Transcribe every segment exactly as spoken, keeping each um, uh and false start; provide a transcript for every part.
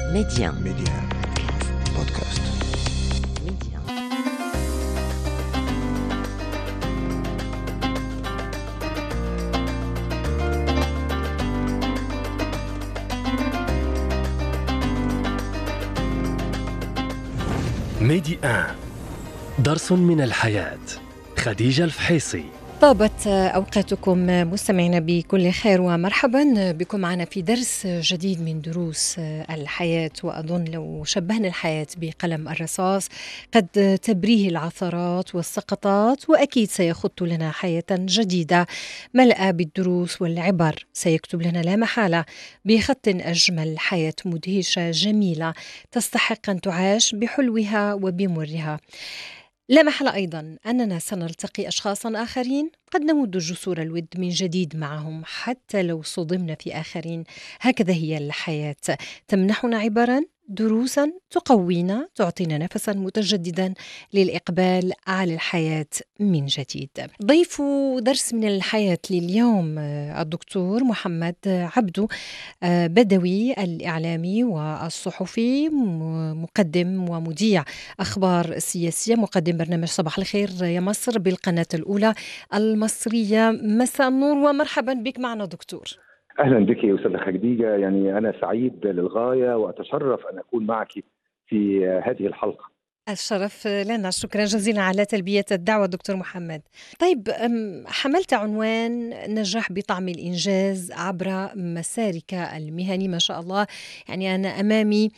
Média. Média. Podcast. Média. ميدي آن درس من الحياة. خديجة الفحيصي. طابت أوقاتكم مستمعينا بكل خير، ومرحبا بكم معنا في درس جديد من دروس الحياة. وأظن لو شبهنا الحياة بقلم الرصاص قد تبريه العثرات والسقطات، وأكيد سيخط لنا حياة جديدة ملأى بالدروس والعبر. سيكتب لنا لا محالة بخط أجمل حياة مدهشة جميلة تستحق أن تعاش بحلوها وبمرها. لا محل أيضا أننا سنلتقي أشخاصا آخرين قد نمد جسور الود من جديد معهم حتى لو صدمنا في آخرين. هكذا هي الحياة، تمنحنا عبرا، دروسا تقوينا، تعطينا نفسا متجددا للإقبال على الحياة من جديد. ضيف درس من الحياة لليوم الدكتور محمد عبدو بدوي، الإعلامي والصحفي، مقدم ومذيع أخبار سياسية، مقدم برنامج صباح الخير يا مصر بالقناة الأولى المصرية. مساء النور ومرحبا بك معنا دكتور. أهلا بك يا أستاذة خديجة، يعني أنا سعيد للغاية وأتشرف أن أكون معك في هذه الحلقة. الشرف لنا، شكرا جزيلا على تلبية الدعوة دكتور محمد. طيب، حملت عنوان نجاح بطعم الإنجاز عبر مسارك المهني، ما شاء الله. يعني أنا أمامي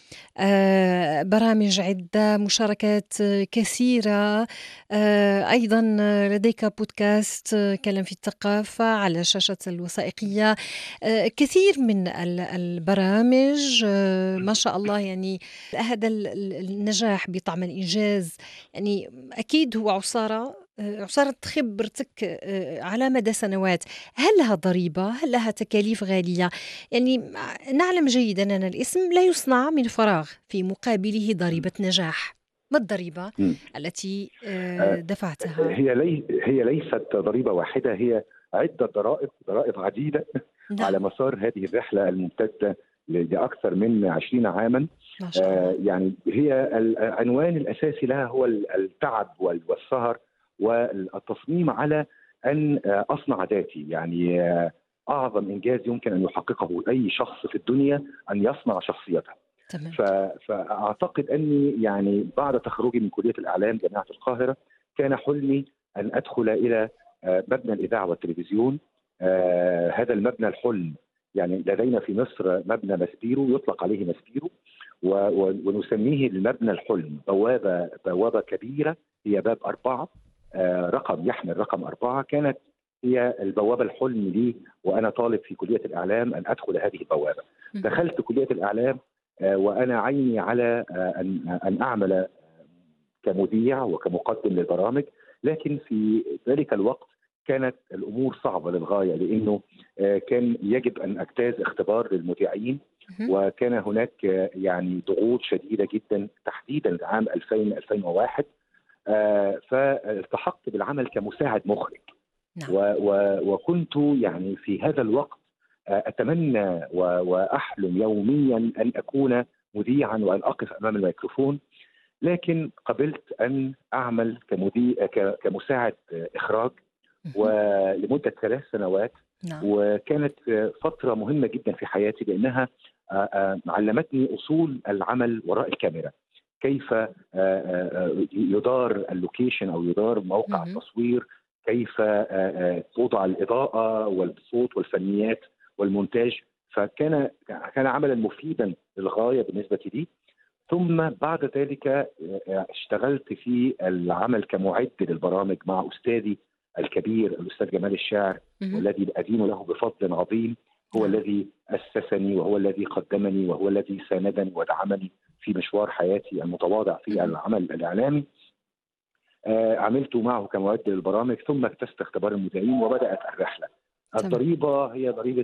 برامج عدة، مشاركات كثيرة، أيضا لديك بودكاست كلام في الثقافة على شاشة الوثائقية، كثير من البرامج ما شاء الله. يعني هذا النجاح بطعم الإنجاز إنجاز يعني أكيد هو عصارة عصارة خبرتك على مدى سنوات. هل لها ضريبة؟ هل لها تكاليف غالية؟ يعني نعلم جيدا أن الاسم لا يصنع من فراغ، في مقابله ضريبة نجاح. ما الضريبة م. التي دفعتها؟ هي لي هي ليست ضريبة واحدة، هي عدة ضرائب ضرائب عديدة. نعم. على مسار هذه الرحلة الممتدة لأكثر من عشرين عاما. ما شاء الله. آه يعني هي العنوان الأساسي لها هو التعب والسهر والتصميم على أن أصنع ذاتي. يعني أعظم إنجاز يمكن أن يحققه أي شخص في الدنيا أن يصنع شخصيته. تمام. فأعتقد أني يعني بعد تخرجي من كلية الإعلام جامعة القاهرة كان حلمي أن أدخل إلى مبنى الإذاعة والتلفزيون. آه هذا المبنى الحلم، يعني لدينا في مصر مبنى ماسبيرو يطلق عليه ماسبيرو، ونسميه المبنى الحلم. بوابة بوابة كبيرة هي باب أربعة، آه رقم يحمل رقم أربعة، كانت هي البوابة الحلم لي وأنا طالب في كلية الإعلام أن أدخل هذه البوابة. دخلت كلية الإعلام آه وأنا عيني على آه أن, أن أعمل كمذيع وكمقدم للبرامج، لكن في ذلك الوقت كانت الأمور صعبة للغاية، لأنه كان يجب أن أجتاز اختبار للمذيعين، وكان هناك يعني ضغوط شديدة جدا تحديدا عام ألفين ألفين وواحد. فالتحقت بالعمل كمساعد مخرج. نعم. وكنت يعني في هذا الوقت أتمنى وأحلم يوميا أن أكون مذيعا وأن أقف أمام الميكروفون، لكن قبلت أن أعمل كمذيع كمساعد إخراج ولمدة ثلاث سنوات. نعم. وكانت فترة مهمة جدا في حياتي، لأنها علمتني أصول العمل وراء الكاميرا، كيف يدار اللوكيشن أو يدار موقع التصوير، كيف توضع الإضاءة والصوت والفنيات والمونتاج. فكان كان عملا مفيدا للغاية بالنسبة لي. ثم بعد ذلك اشتغلت في العمل كمعد للبرامج مع أستاذي الكبير الأستاذ جمال الشاعر، والذي أدين له بفضل عظيم. هو الذي أسسني وهو الذي قدمني وهو الذي ساندني ودعمني في مشوار حياتي المتواضع في العمل الإعلامي. آه عملت معه كمعد للبرامج، ثم اجتزت اختبار المذيعين وبدأت الرحلة. الضريبة هي ضريبة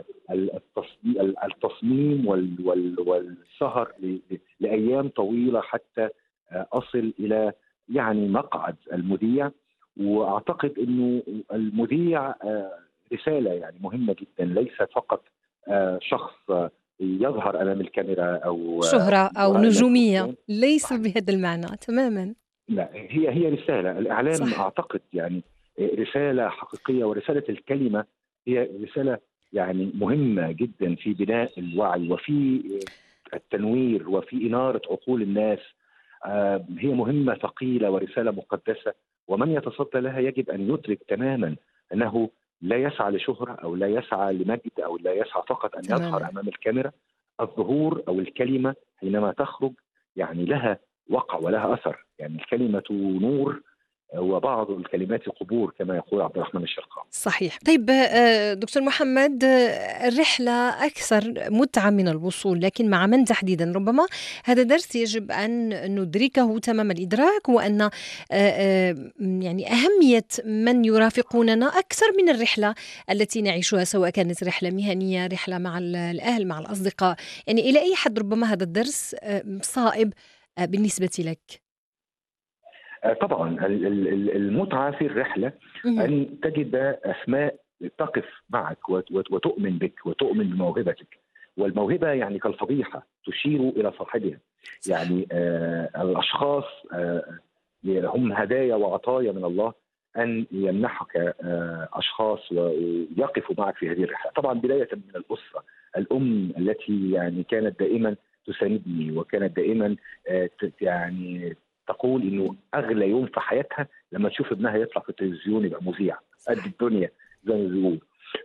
التصميم والسهر لأيام طويلة حتى أصل إلى يعني مقعد المذيع. وأعتقد أنه المذيع رسالة يعني مهمة جدا، ليس فقط شخص يظهر امام الكاميرا او شهرة أو يرى الناس نجومية، قدام. ليس صحيح. بهذا المعنى تماما. لا، هي هي رسالة الإعلام، صح. أعتقد يعني رسالة حقيقية، ورسالة الكلمة هي رسالة يعني مهمة جدا في بناء الوعي وفي التنوير وفي إنارة عقول الناس. آه، هي مهمة ثقيلة ورسالة مقدسة، ومن يتصدى لها يجب أن يدرك تماما أنه لا يسعى لشهرة أو لا يسعى لمجد أو لا يسعى فقط أن يظهر تماما. أمام الكاميرا. الظهور أو الكلمة حينما تخرج يعني لها وقع ولها أثر. يعني الكلمة نور وبعض الكلمات قبور كما يقول عبد الرحمن الشرقاوي. صحيح. طيب آه، دكتور محمد، آه، الرحلة أكثر متعة من الوصول، لكن مع من تحديدا؟ ربما هذا درس يجب أن ندركه تمام الإدراك، وأن آه، آه، يعني أهمية من يرافقوننا أكثر من الرحلة التي نعيشها، سواء كانت رحلة مهنية، رحلة مع الأهل، مع الأصدقاء. يعني إلى أي حد ربما هذا الدرس آه، صائب آه، بالنسبة لك؟ طبعا المتعة في الرحلة مهم. أن تجد أسماء تقف معك وتؤمن بك وتؤمن بموهبتك، والموهبة يعني كالفضيحة تشير إلى صاحبها. يعني آه الأشخاص آه هم هدايا وعطايا من الله أن يمنحك آه أشخاص ويقفوا معك في هذه الرحلة. طبعا بداية من الأسرة، الأم التي يعني كانت دائما تساندني وكانت دائما آه يعني تقول انه اغلى يوم في حياتها لما تشوف ابنها يطلع في التلفزيون يبقى مذيع قد الدنيا زي ما بيقولوا.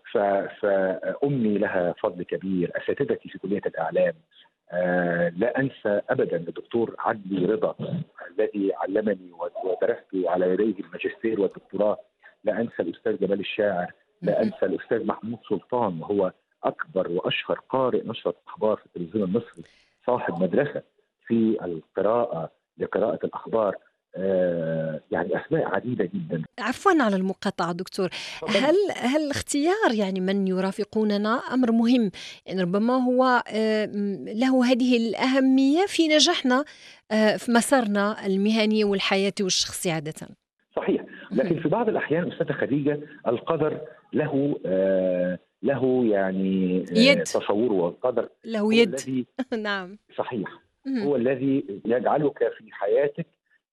فامي لها فضل كبير، اساتذتي في كليه الاعلام. آه لا انسى ابدا الدكتور عدلي رضا الذي علمني ودرست على يديه الماجستير والدكتوراه. لا انسى الاستاذ جمال الشاعر. لا انسى الاستاذ محمود سلطان، وهو اكبر واشهر قارئ نشره اخبار في التلفزيون المصري، صاحب مدرسه في القراءه لقراءة الأخبار. آه يعني أسماء عديدة جدا. عفوا على المقاطعة دكتور، هل هل اختيار يعني من يرافقوننا أمر مهم؟ يعني ربما هو آه، له هذه الأهمية في نجاحنا آه، في مسارنا المهني والحياتي والشخصي عادة. صحيح، لكن في بعض الأحيان أستاذة خديجة القدر له آه له يعني آه يد تصوره، والقدر له هو يد الذي نعم. صحيح هو الذي يجعلك في حياتك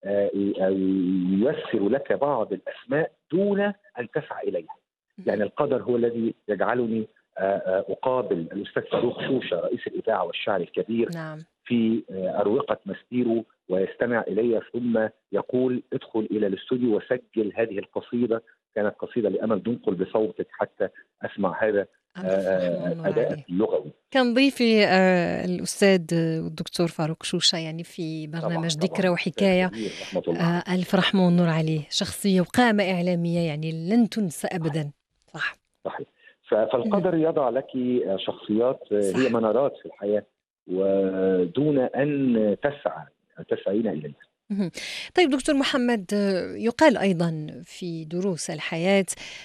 ييسر لك بعض الأسماء دون أن تسعى إليها. يعني القدر هو الذي يجعلني أقابل الأستاذ فاروق شوشة رئيس الإذاعة والشعر الكبير نعم. في أروقة ماستيرو، ويستمع إلي ثم يقول ادخل إلى الاستوديو وسجل هذه القصيدة. كانت قصيدة لأمل دنقل بصوتك حتى أسمع هذا أداء اللغوي. كان ضيفي آه الأستاذ الدكتور فاروق شوشة يعني في برنامج طبعاً ذكرى طبعاً وحكاية. آه ألف رحمة والنور عليه، شخصية وقامة إعلامية يعني لن تنسى أبدا. صح صحيح. فالقدر يضع لك شخصيات صح. هي منارات في الحياة ودون أن تسعى تسعين إليها. طيب دكتور محمد، يقال أيضا في دروس الحياة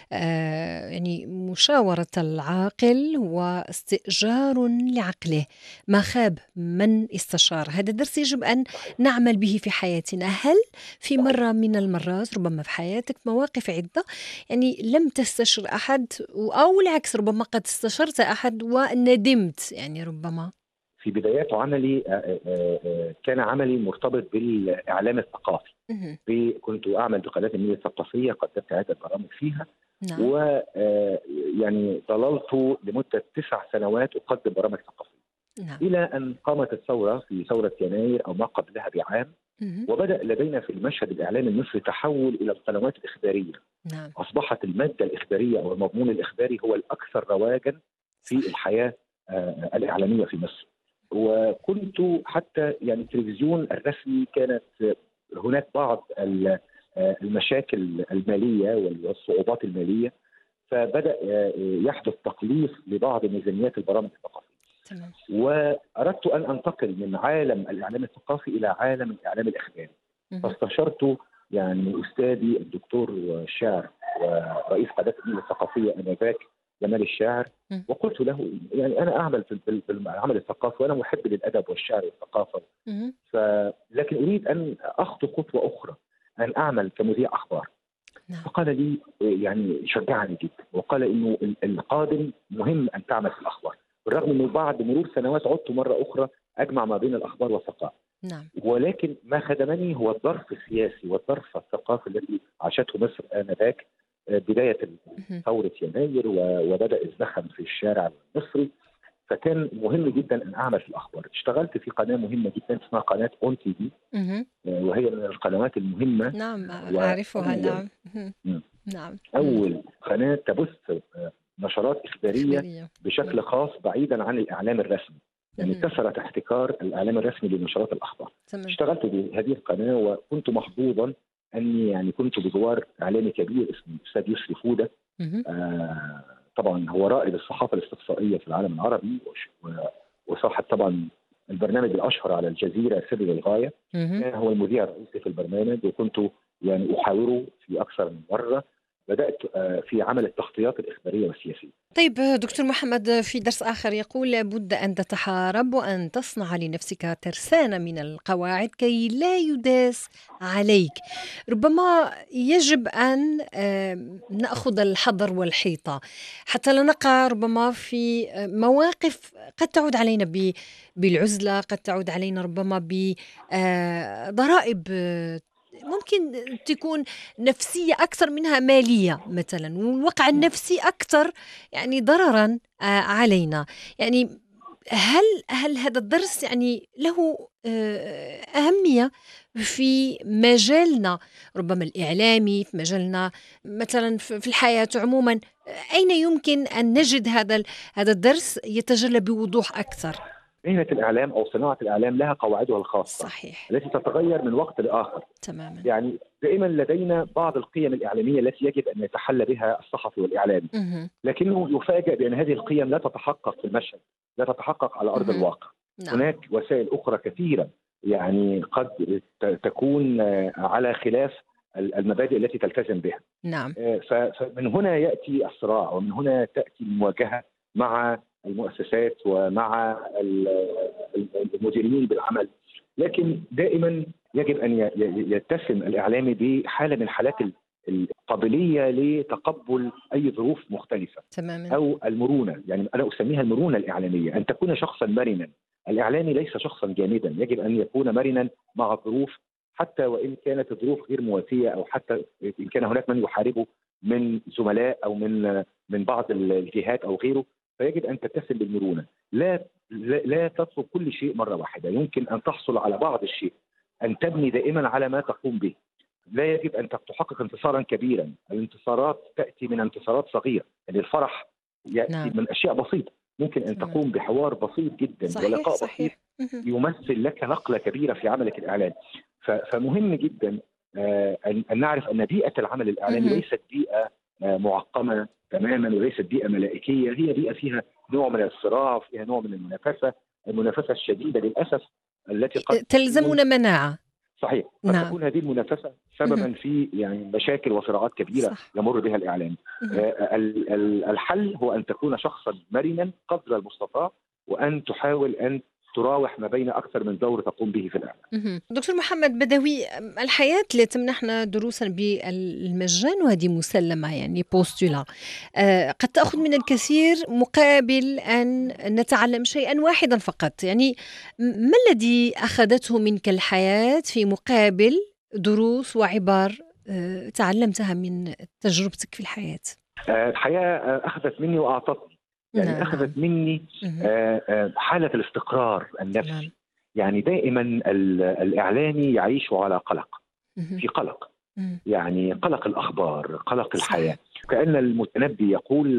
يعني مشاورة العاقل واستئجار لعقله، ما خاب من استشار. هذا درس يجب أن نعمل به في حياتنا. هل في مرة من المرات ربما في حياتك مواقف عدة يعني لم تستشر أحد، أو العكس ربما قد استشرت أحد وندمت يعني ربما؟ في بدايات عملي كان عملي مرتبط بالإعلام الثقافي. كنت أعمل بقناة النيل الثقافية، قدمت عدة برامج فيها. نعم. ويعني ظللت لمدة تسع سنوات أقدم برامج ثقافية. نعم. إلى أن قامت الثورة في ثورة يناير أو ما قبلها بعام. مم. وبدأ لدينا في المشهد الإعلامي المصري تحول إلى القنوات الإخبارية. نعم. أصبحت المادة الإخبارية أو المضمون الإخباري هو الأكثر رواجا في الحياة الإعلامية في مصر. وكنت حتى يعني التلفزيون الرسمي كانت هناك بعض المشاكل المالية والصعوبات المالية، فبدأ يحدث تقليص لبعض ميزانيات البرامج الثقافية. تمام. وأردت أن أنتقل من عالم الإعلام الثقافي إلى عالم الإعلام الإخباري. فاستشرت يعني أستاذي الدكتور الشاعر ورئيس قناة النيل الثقافية آنذاك جمال الشاعر، وقلت له يعني أنا أعمل في العمل الثقافي وأنا محب للأدب والشعر والثقافة، لكن أريد أن أخطو خطوة أخرى، أن أعمل كمذيع أخبار. فقال لي يعني شجعني جدا وقال إنه القادم مهم أن تعمل في الأخبار. بالرغم انه بعد مرور سنوات عدت مره اخرى اجمع ما بين الاخبار والثقافه. نعم. ولكن ما خدمني هو الظرف السياسي والظرف الثقافي الذي عاشته مصر انذاك، بدايه ثوره يناير وبدا الزخم في الشارع المصري. فكان مهم جدا ان اعمل في الاخبار. اشتغلت في قناه مهمه جدا اسمها قناه اون تي في، وهي من القنوات المهمه. نعم اعرفها. نعم. نعم. اول قناه تبث نشرات اخباريه, إخبارية بشكل خاص بعيدا عن الاعلام الرسمي، يعني كسرت احتكار الاعلام الرسمي لنشرات الاخبار. تمام. اشتغلت بهذه القناه وكنت محظوظا اني يعني كنت بجوار اعلامي كبير اسمه الاستاذ يسري فوده. آه طبعا هو رائد الصحافه الاستقصائيه في العالم العربي، وصاحب طبعا البرنامج الاشهر على الجزيره سر للغايه. هو المذيع الرئيسي في البرنامج، وكنت يعني احاوره في اكثر من مره. بدأت في عمل التغطيات الإخبارية والسياسية. طيب دكتور محمد، في درس آخر يقول لابد أن تتحارب وأن تصنع لنفسك ترسانة من القواعد كي لا يداس عليك. ربما يجب أن نأخذ الحذر والحيطة حتى لا نقع ربما في مواقف قد تعود علينا بالعزلة، قد تعود علينا ربما بضرائب ممكن تكون نفسية أكثر منها مالية مثلا، والوقع النفسي أكثر يعني ضررا علينا. يعني هل هل هذا الدرس يعني له أهمية في مجالنا ربما الإعلامي، في مجالنا مثلا في الحياة عموما؟ أين يمكن أن نجد هذا هذا الدرس يتجلى بوضوح أكثر؟ مهنة الإعلام أو صناعة الإعلام لها قواعدها الخاصة. صحيح. التي تتغير من وقت لآخر. تماما. يعني دائما لدينا بعض القيم الإعلامية التي يجب أن يتحلى بها الصحفي والإعلامي، لكنه يفاجأ بأن هذه القيم لا تتحقق في المشهد، لا تتحقق على أرض الواقع. نعم. هناك وسائل أخرى كثيرة يعني قد تكون على خلاف المبادئ التي تلتزم بها. نعم. فمن هنا يأتي الصراع، ومن هنا تأتي المواجهة مع المؤسسات ومع المديرين بالعمل. لكن دائما يجب أن يتسم الإعلامي بحالة من حالات القابلية لتقبل أي ظروف مختلفة. تماما. أو المرونة، يعني أنا أسميها المرونة الإعلامية، أن تكون شخصا مرنا. الإعلامي ليس شخصا جامدا، يجب أن يكون مرنا مع الظروف، حتى وإن كانت الظروف غير مواتية، أو حتى إن كان هناك من يحاربه من زملاء أو من من بعض الجهات أو غيره. فيجب أن تتسم بالمرونة، لا لا تطلب كل شيء مرة واحدة. يمكن أن تحصل على بعض الشيء، أن تبني دائما على ما تقوم به. لا يجب أن تحقق انتصارا كبيرا، الانتصارات تأتي من انتصارات صغيرة. يعني الفرح يأتي نعم. من أشياء بسيطة. ممكن أن تقوم بحوار بسيط جدا، صحيح ولقاء صحيح. بسيط يمثل لك نقلة كبيرة في عملك الإعلامي. فمهم جدا أن نعرف أن بيئة العمل الإعلامي ليست بيئة معقمة تماما، وليست بيئة ملائكية. هي بيئة فيها نوع من الصراع، فيها نوع من المنافسة، المنافسة الشديدة للأسف التي قد تلزمنا مناعة. صحيح. قد نعم. تكون هذه المنافسة سببا في يعني مشاكل وصراعات كبيرة صح. يمر بها الإعلام. آه الحل هو أن تكون شخصا مرنا قدر المستطاع، وأن تحاول أن تراوح ما بين أكثر من دور تقوم به في الإعلام. دكتور محمد بدوي، الحياة لا تمنحنا دروسا بالمجان، وهذه مسلمة يعني بوستولا. آه قد تأخذ من الكثير مقابل أن نتعلم شيئا واحدا فقط. يعني ما الذي أخذته منك الحياة في مقابل دروس وعبار آه تعلمتها من تجربتك في الحياة؟ آه الحياة أخذت مني وأعطتني. يعني نعم. أخذت مني حالة الاستقرار النفسي. نعم. يعني دائما الإعلامي يعيش على قلق، في قلق، يعني قلق الأخبار، قلق الحياة. كأن المتنبي يقول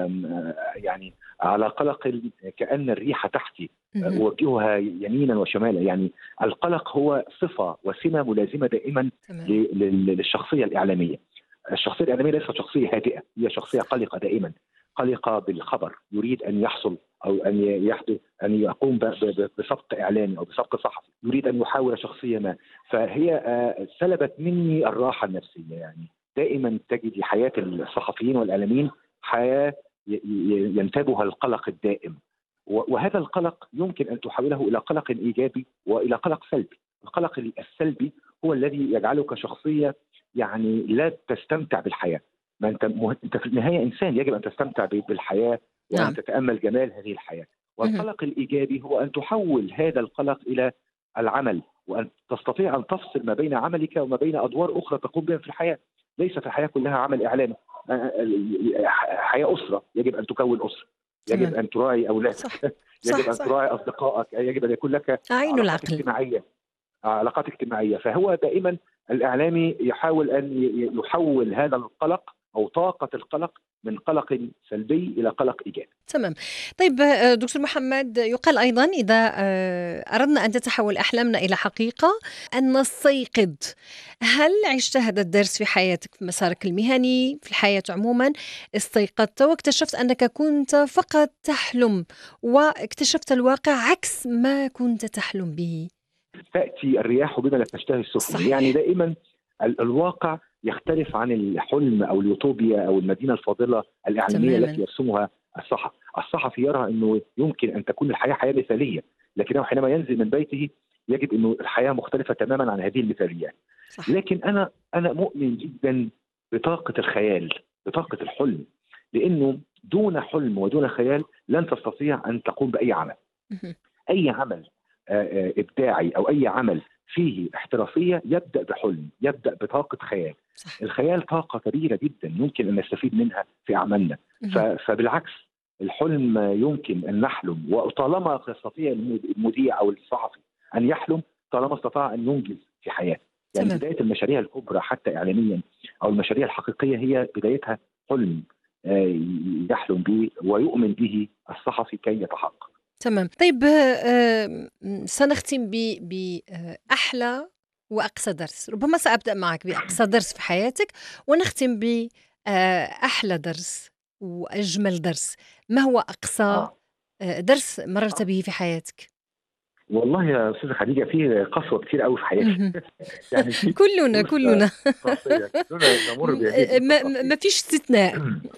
يعني على قلق كأن الريح تحتي أوجهها يمينا وشمالا. يعني القلق هو صفة وسمة ملازمة دائما للشخصية الإعلامية. الشخصية الإعلامية ليست شخصية هادئة، هي شخصية قلقة دائما، قلقة بالخبر، يريد أن يحصل أو أن يحدث أن يقوم بسبق إعلامي أو بسبق صحفي، يريد أن يحاول شخصية ما. فهي سلبت مني الراحة النفسية. يعني دائما تجد حياة الصحفيين والإعلاميين حياة ينتابها القلق الدائم، وهذا القلق يمكن أن تحوله إلى قلق إيجابي وإلى قلق سلبي. القلق السلبي هو الذي يجعلك شخصية يعني لا تستمتع بالحياة. ما انت مه... انت في النهايه انسان، يجب ان تستمتع بالحياه وأن نعم. تتأمل جمال هذه الحياة. والقلق الإيجابي هو أن تحول هذا القلق إلى العمل، وأن تستطيع أن تفصل ما بين عملك وما بين أدوار أخرى تقوم بها في الحياة. ليس في الحياة كلها عمل إعلامي، حياة أسرة، يجب أن تكون أسرة، يجب تمام. أن تراعي أولادك، صح يجب صح أن صح تراعي أصدقائك، يجب أن يكون لك عين علاقات العقل. اجتماعية علاقات اجتماعية. فهو دائما الإعلامي يحاول أن يحول هذا القلق أو طاقة القلق من قلق سلبي إلى قلق إيجابي. تمام. طيب آه، دكتور محمد، يقال أيضا إذا آه، أردنا أن تتحول أحلامنا إلى حقيقة أن نستيقظ. هل عشت هذا الدرس في حياتك في مسارك المهني في الحياة عموما؟ استيقظت واكتشفت أنك كنت فقط تحلم واكتشفت الواقع عكس ما كنت تحلم به. تأتي الرياح بما لا تشتهي السفن. صحيح. يعني دائما ال- الواقع يختلف عن الحلم أو اليوتوبيا أو المدينة الفاضلة الإعلامية تماما. التي يرسمها الصحفي. الصحفي يرى أنه يمكن أن تكون الحياة حياة مثالية، لكنه حينما ينزل من بيته يجد أنه الحياة مختلفة تماما عن هذه المثاليات. صح. لكن أنا أنا مؤمن جدا بطاقة الخيال، بطاقة الحلم، لأنه دون حلم ودون خيال لن تستطيع أن تقوم بأي عمل. مهم. أي عمل آه، آه، إبداعي أو أي عمل فيه احترافية يبدأ بحلم، يبدأ بطاقة خيال. صح. الخيال طاقة كبيرة جدا يمكن أن نستفيد منها في أعمالنا. ف- مهم. فبالعكس الحلم يمكن أن نحلم، وطالما يستطيع المذيع أو الصحفي أن يحلم طالما استطاع أن ينجز في حياته. يعني تمام. بداية المشاريع الكبرى حتى إعلاميا أو المشاريع الحقيقية هي بدايتها حلم آه، يحلم به ويؤمن به الصحفي كي يتحقق. تمام. طيب آه، سنختم بأحلى وأقصى درس. ربما سأبدأ معك بأقصى درس في حياتك ونختم بأحلى درس وأجمل درس. ما هو أقصى آه. آه، درس مررت به في حياتك؟ والله يا استاذه خديجه في قسوه كتير قوي في حياتي. مهم. يعني في كلنا دروس كلنا قاسيه كلنا نمر بهذه الدروس ما القاسيه. ما فيش استثناء،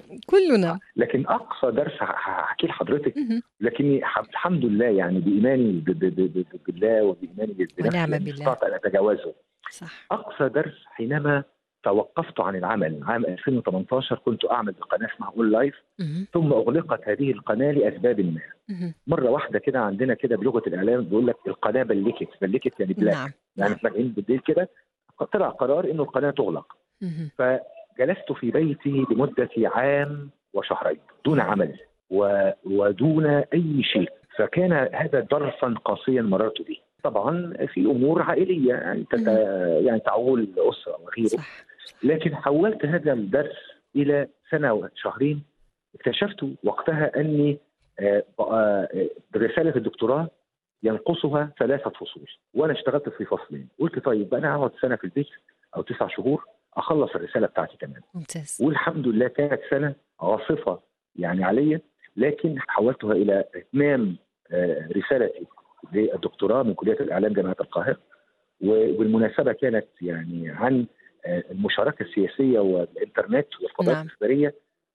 كلنا. لكن اقصى درس ه- هحكيه لحضرتك، مهم. لكني ح- الحمد لله يعني بايماني ب- ب- ب- ب- بالله وبايماني بنفسي ونعم يعني بالله. استطعت ان اتجاوزه. صح. اقصى درس حينما توقفت عن العمل عام ألفين وثمانية عشر. كنت اعمل بقناه اسمها اون لايف، مهم. ثم اغلقت هذه القناه لاسباب ما. مهم. مره واحده كده عندنا كده بلغه الاعلام بيقول لك القناه بلكت. بلكت يعني بلاك، نعم يعني نعم. احنا جايين بالليل كده طلع قرار انه القناه تغلق. مهم. فجلست في بيتي لمده عام وشهرين دون عمل و... ودون اي شيء. فكان هذا درسا قاسيا مررت به. طبعا في امور عائليه يعني تت... مهم. يعني تعول الاسره وغيره. صح. لكن حولت هذا الدرس الى سنه وشهرين. اكتشفت وقتها اني آه، آه، رساله الدكتوراه ينقصها ثلاثه فصول، وانا اشتغلت في فصلين. قلت طيب انا هقعد سنه في البيت او تسع شهور اخلص الرساله بتاعتي تمام. ممتاز. والحمد لله كانت سنه عاصفه يعني عليا، لكن حولتها الى اتمام آه، رسالتي للدكتوراه من كليه الاعلام جامعه القاهره. وبالمناسبه كانت يعني عن آه، المشاركه السياسيه والانترنت والفضاءات نعم. الاخباريه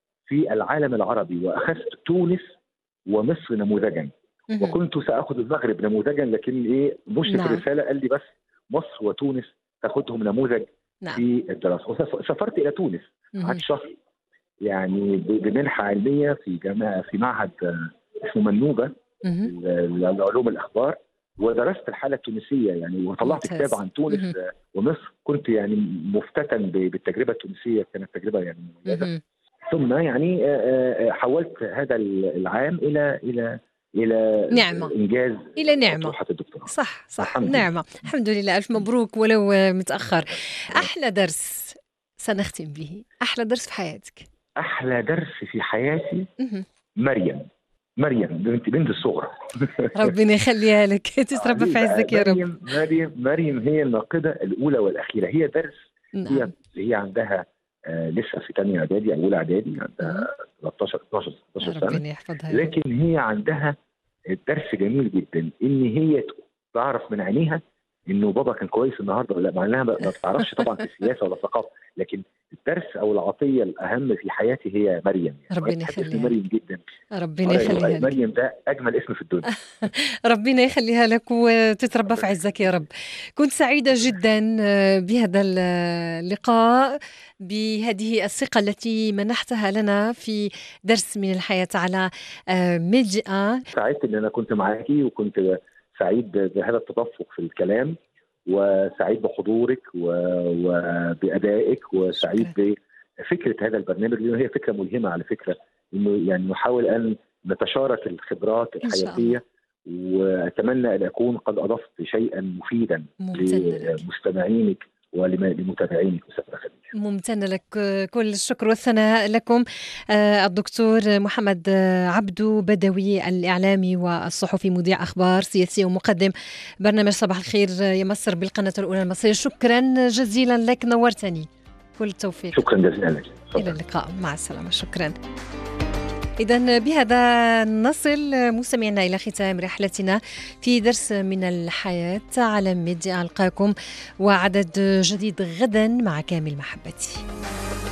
في العالم العربي، واخذت تونس ومصر نموذجا، مهم. وكنت ساخذ المغرب نموذجا، لكن ايه مشرف نعم الرساله قال لي بس مصر وتونس تاخذهم نموذج نعم. في الدراسه. وسافرت الى تونس مهم. قعدت شهر يعني ب- بمنحه علميه في جامعه في معهد آه، اسمه منوبه مهم. لعلوم الاخبار، ودرست الحاله التونسيه يعني، وطلعت ممتاز. كتاب عن تونس مهم. آه، ومصر. كنت يعني مفتتن ب- بالتجربه التونسيه، كانت تجربه يعني مميزه. مهم. ثم يعني آه، آه، حولت هذا العام الى الى الى نعمة. انجاز إلى نعمة. اطروحه الدكتوراه. صح صح. الحمد لله. نعمة. الحمد لله. ألف مبروك ولو متأخر. أحلى درس سنختم به، أحلى درس في حياتك. احلى درس في حياتي مهم. مريم. مريم بنت بنت الصغرى. ربنا يخليها لك، تتربى في عزك يا رب. مريم مريم مريم هي الناقده الاولى والاخيره. هي درس هي نعم. هي عندها آه لسه في ثانيه اعدادي او اولى اعدادي، مهم. عندها ثلاثة عشر اثناشر ستاشر سنه. ربنا يحفظها يا رب. لكن هي عندها درس جميل جدا، ان هي تعرف من عينيها انه بابا كان كويس النهارده ولا لا، مع انها ما بتعرفش طبعا في السياسه ولا الثقافه، لكن الدرس او العطيه الاهم في حياتي هي مريم. يعني ربنا يخليها مريم جدا. ربنا يخليها لك. مريم ده اجمل اسم في الدنيا. ربنا يخليها لك وتتربى في عزك يا رب. كنت سعيدة جدا بهذا اللقاء، بهذه الثقة التي منحتها لنا في درس من الحياة على ميديا. سعيد ان انا كنت معاكي، وكنت سعيد بهذا التدفق في الكلام، وسعيد بحضورك وبأدائك، وسعيد بفكرة هذا البرنامج لأنه هي فكرة ملهمة على فكرة، إنه يعني نحاول أن نتشارك الخبرات الحياتية، وأتمنى أن أكون قد أضفت شيئا مفيدا لمستمعينك ولمتابعينك. ممتن لك، كل الشكر والثناء لكم. الدكتور محمد عبدو بدوي، الإعلامي والصحفي، مذيع أخبار سياسية ومقدم برنامج صباح الخير يا مصر بالقناة الأولى المصرية. شكرا جزيلا لك، نورتني. كل التوفيق. شكرا جزيلا لك. إلى اللقاء، مع السلامة. شكرا. إذن بهذا نصل مستمعينا إلى ختام رحلتنا في درس من الحياة على ميديا. ألقاكم وعدد جديد غدا مع كامل محبتي.